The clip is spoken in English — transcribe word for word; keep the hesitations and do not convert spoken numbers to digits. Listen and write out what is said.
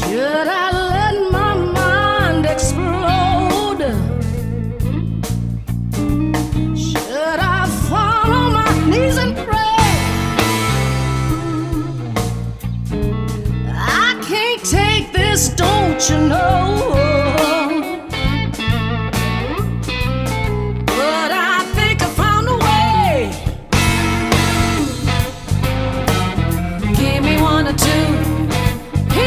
Should I let my mind explode? Should I fall on my knees and pray? I can't take this, don't you know?